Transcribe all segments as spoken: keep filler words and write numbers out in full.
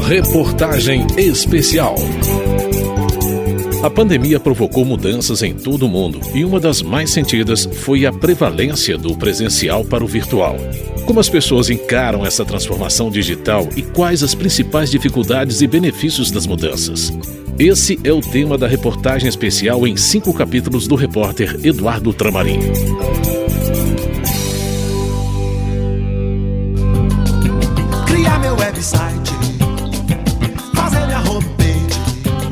Reportagem especial. A pandemia provocou mudanças em todo o mundo e uma das mais sentidas foi a prevalência do presencial para o virtual. Como as pessoas encaram essa transformação digital e quais as principais dificuldades e benefícios das mudanças? Esse é o tema da reportagem especial em cinco capítulos do repórter Eduardo Tramarim. Criar meu website, fazer minha homepage,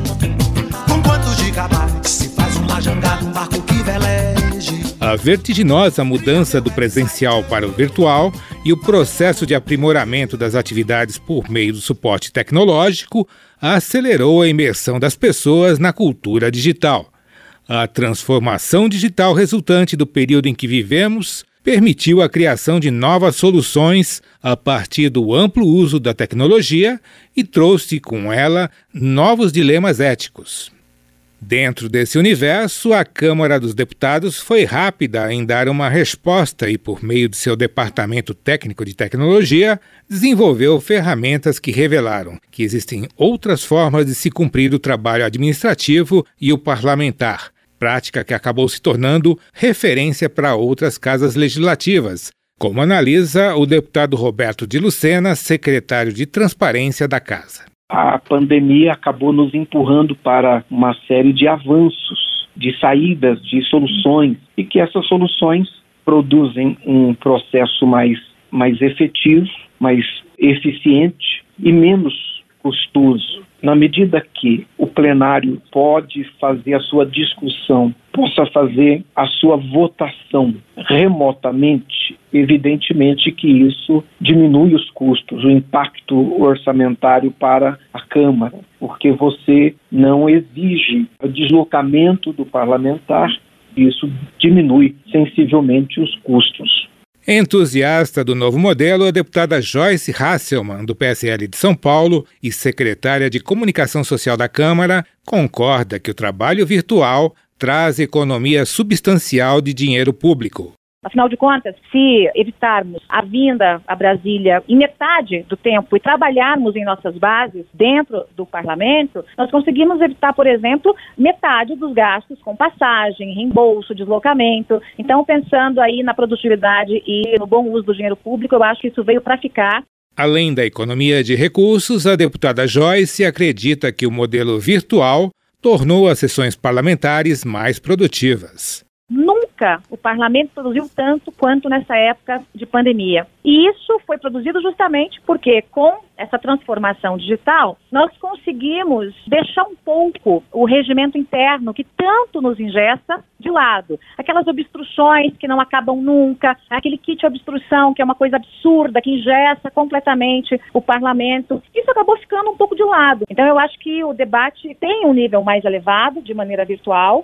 com quantos gigabytes se faz uma jangada, um barco que veleje. A vertiginosa mudança do presencial para o virtual e o processo de aprimoramento das atividades por meio do suporte tecnológico acelerou a imersão das pessoas na cultura digital. A transformação digital resultante do período em que vivemos permitiu a criação de novas soluções a partir do amplo uso da tecnologia e trouxe com ela novos dilemas éticos. Dentro desse universo, a Câmara dos Deputados foi rápida em dar uma resposta e, por meio de seu Departamento Técnico de Tecnologia, desenvolveu ferramentas que revelaram que existem outras formas de se cumprir o trabalho administrativo e o parlamentar, prática que acabou se tornando referência para outras casas legislativas, como analisa o deputado Roberto de Lucena, secretário de Transparência da Casa. A pandemia acabou nos empurrando para uma série de avanços, de saídas, de soluções, e que essas soluções produzem um processo mais, mais efetivo, mais eficiente e menos custoso. Na medida que o plenário pode fazer a sua discussão, possa fazer a sua votação remotamente, evidentemente que isso diminui os custos, o impacto orçamentário para a Câmara, porque você não exige o deslocamento do parlamentar, e isso diminui sensivelmente os custos. Entusiasta do novo modelo, a deputada Joyce Hasselmann, do P S L de São Paulo e secretária de Comunicação Social da Câmara, concorda que o trabalho virtual traz economia substancial de dinheiro público. Afinal de contas, se evitarmos a vinda a Brasília em metade do tempo e trabalharmos em nossas bases dentro do parlamento, nós conseguimos evitar, por exemplo, metade dos gastos com passagem, reembolso, deslocamento. Então, pensando aí na produtividade e no bom uso do dinheiro público, eu acho que isso veio para ficar. Além da economia de recursos, a deputada Joyce acredita que o modelo virtual tornou as sessões parlamentares mais produtivas. Nunca o parlamento produziu tanto quanto nessa época de pandemia. E isso foi produzido justamente porque, com essa transformação digital, nós conseguimos deixar um pouco o regimento interno que tanto nos engessa de lado. Aquelas obstruções que não acabam nunca, aquele kit obstrução que é uma coisa absurda, que engessa completamente o parlamento. Isso acabou ficando um pouco de lado. Então eu acho que o debate tem um nível mais elevado de maneira virtual,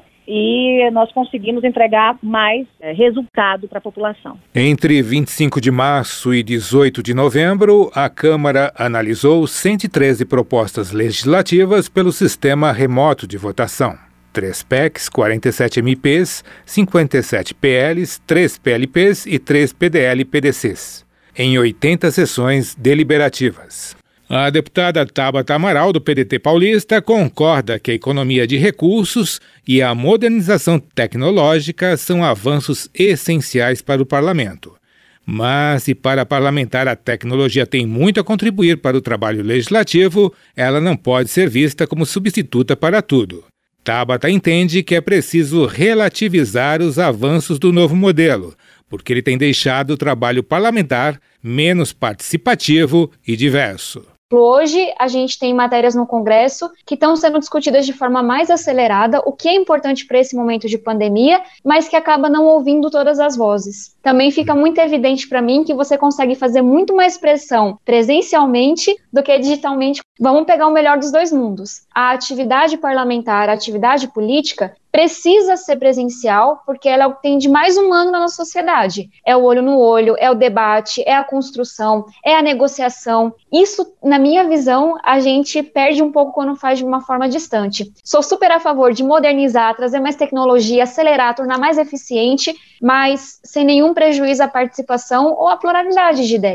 e nós conseguimos entregar mais é, resultado para a população. Entre vinte e cinco de março e dezoito de novembro, a Câmara analisou cento e treze propostas legislativas pelo sistema remoto de votação. Três P E Cs, quarenta e sete M Ps, cinquenta e sete P Ls, três P L Ps e três P D L P D Cs, em oitenta sessões deliberativas. A deputada Tabata Amaral, do P D T paulista, concorda que a economia de recursos e a modernização tecnológica são avanços essenciais para o parlamento. Mas, se para parlamentar a tecnologia tem muito a contribuir para o trabalho legislativo, ela não pode ser vista como substituta para tudo. Tabata entende que é preciso relativizar os avanços do novo modelo, porque ele tem deixado o trabalho parlamentar menos participativo e diverso. Hoje, a gente tem matérias no Congresso que estão sendo discutidas de forma mais acelerada, o que é importante para esse momento de pandemia, mas que acaba não ouvindo todas as vozes. Também fica muito evidente para mim que você consegue fazer muito mais pressão presencialmente do que digitalmente. Vamos pegar o melhor dos dois mundos. A atividade parlamentar, a atividade política, precisa ser presencial, porque ela é o que tem de mais humano na nossa sociedade. É o olho no olho, é o debate, é a construção, é a negociação. Isso, na minha visão, a gente perde um pouco quando faz de uma forma distante. Sou super a favor de modernizar, trazer mais tecnologia, acelerar, tornar mais eficiente, mas sem nenhum prejuízo à participação ou à pluralidade de ideias.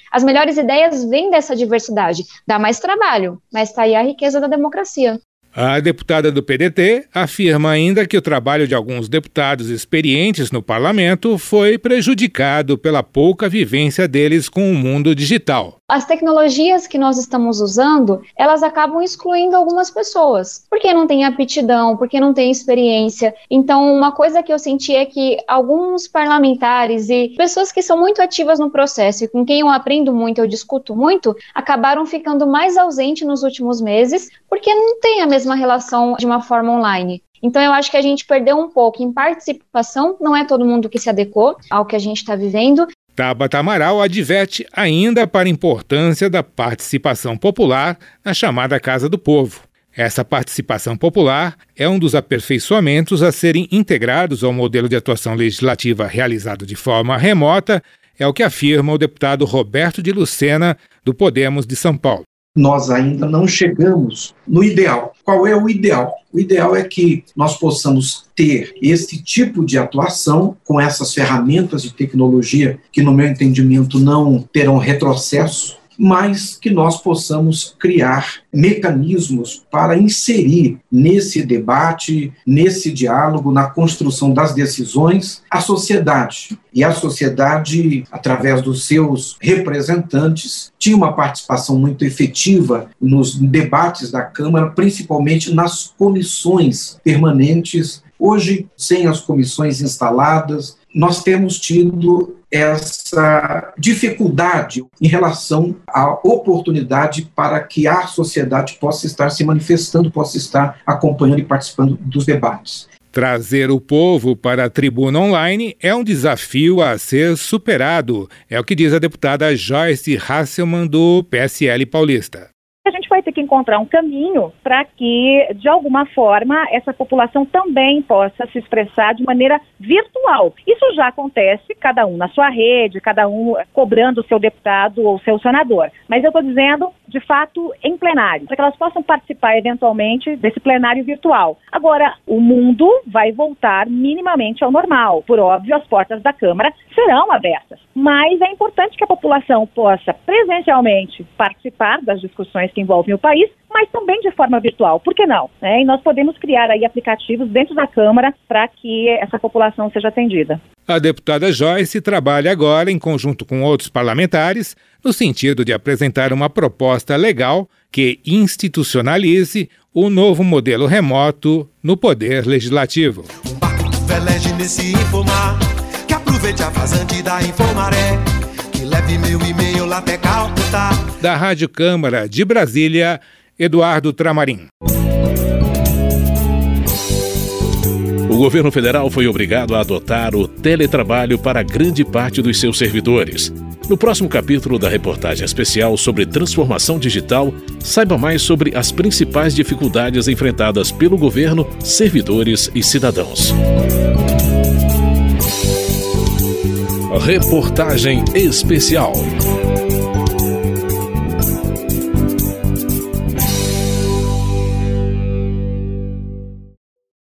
As melhores ideias vêm dessa diversidade. Dá mais trabalho, mas está aí a riqueza da democracia. A deputada do P D T afirma ainda que o trabalho de alguns deputados experientes no parlamento foi prejudicado pela pouca vivência deles com o mundo digital. As tecnologias que nós estamos usando, elas acabam excluindo algumas pessoas, porque não tem aptidão, porque não tem experiência. Então, uma coisa que eu senti é que alguns parlamentares e pessoas que são muito ativas no processo e com quem eu aprendo muito, eu discuto muito, acabaram ficando mais ausentes nos últimos meses, porque não tem a mesma relação de uma forma online. Então, eu acho que a gente perdeu um pouco em participação, não é todo mundo que se adequou ao que a gente está vivendo. Tabata Amaral adverte ainda para a importância da participação popular na chamada Casa do Povo. Essa participação popular é um dos aperfeiçoamentos a serem integrados ao modelo de atuação legislativa realizado de forma remota, é o que afirma o deputado Roberto de Lucena, do Podemos de São Paulo. Nós ainda não chegamos no ideal. Qual é o ideal? O ideal é que nós possamos ter esse tipo de atuação com essas ferramentas de tecnologia que, no meu entendimento, não terão retrocesso, mas que nós possamos criar mecanismos para inserir nesse debate, nesse diálogo, na construção das decisões, a sociedade. E a sociedade, através dos seus representantes, tinha uma participação muito efetiva nos debates da Câmara, principalmente nas comissões permanentes. Hoje, sem as comissões instaladas, nós temos tido essa dificuldade em relação à oportunidade para que a sociedade possa estar se manifestando, possa estar acompanhando e participando dos debates. Trazer o povo para a tribuna online é um desafio a ser superado, é o que diz a deputada Joyce Hasselmann, do P S L paulista. A gente vai ter que encontrar um caminho para que, de alguma forma, essa população também possa se expressar de maneira virtual. Isso já acontece, cada um na sua rede, cada um cobrando o seu deputado ou seu senador. Mas eu estou dizendo, de fato, em plenário, para que elas possam participar, eventualmente, desse plenário virtual. Agora, o mundo vai voltar minimamente ao normal. Por óbvio, as portas da Câmara serão abertas. Mas é importante que a população possa, presencialmente, participar das discussões que envolvem o país, mas também de forma virtual. Por que não? É, e nós podemos criar aí aplicativos dentro da Câmara para que essa população seja atendida. A deputada Joyce trabalha agora em conjunto com outros parlamentares no sentido de apresentar uma proposta legal que institucionalize o novo modelo remoto no Poder Legislativo. Um barco veleje nesse informar, que aproveite a vazante da Infomaré, que leve meu e-mail lá até Calcutá. Da Rádio Câmara de Brasília, Eduardo Tramarim. O governo federal foi obrigado a adotar o teletrabalho para grande parte dos seus servidores. No próximo capítulo da reportagem especial sobre transformação digital, saiba mais sobre as principais dificuldades enfrentadas pelo governo, servidores e cidadãos. Reportagem especial.